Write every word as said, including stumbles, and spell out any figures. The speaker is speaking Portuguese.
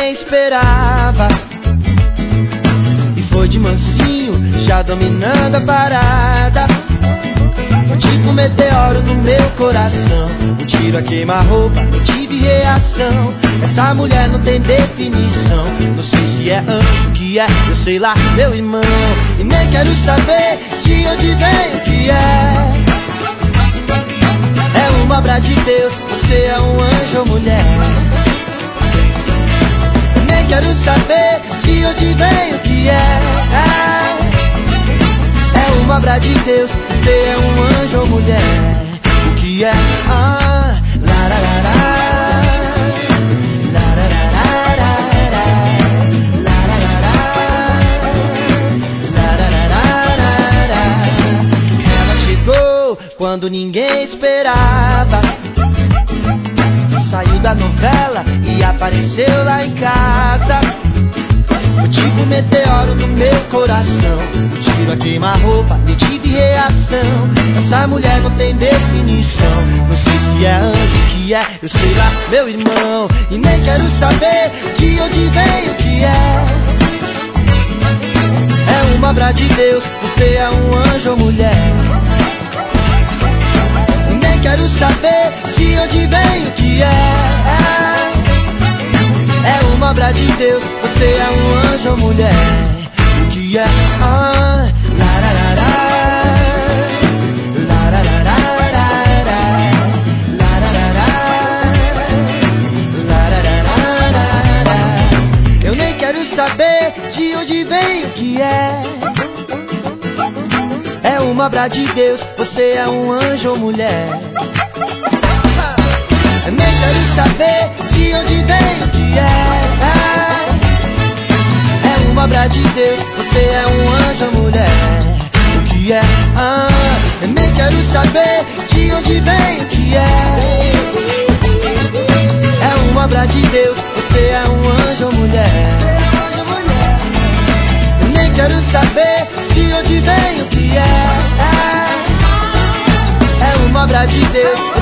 ninguém esperava. E foi de mansinho, já dominando a parada. Tipo um meteoro no meu coração, um tiro a queima-roupa, não tive reação. Essa mulher não tem definição, não sei se é anjo, que é, eu sei lá, meu irmão. E nem quero saber de onde vem o que é. É uma obra de Deus, você é um anjo ou mulher. E nem quero saber de onde vem o que é. É uma obra de Deus, você é um anjo ou mulher. O que é? Ah, la la la la. Quando ninguém esperava, saiu da novela e apareceu lá em casa. Eu tive um meteoro no meu coração, um tiro a queima-roupa, nem tive reação. Essa mulher não tem definição, não sei se é anjo, que é, eu sei lá, meu irmão. E nem quero saber de onde vem o que é. É uma obra de Deus, você é um anjo ou mulher. Quero saber de onde vem o que é. É uma obra de Deus, você é um anjo ou mulher. O que é? Ah, la la la la. La la la la la. La la la la. La la la la la. Eu nem quero saber de onde vem o que é. É uma obra de Deus, você é um anjo ou mulher. Eu nem quero saber de onde vem o que é. É uma obra de Deus, você é um anjo ou mulher. O que é? Ah, eu nem quero saber de onde vem o que é. É uma obra de Deus, você é um anjo ou mulher. Eu nem quero saber de onde vem o que é. É uma obra de Deus.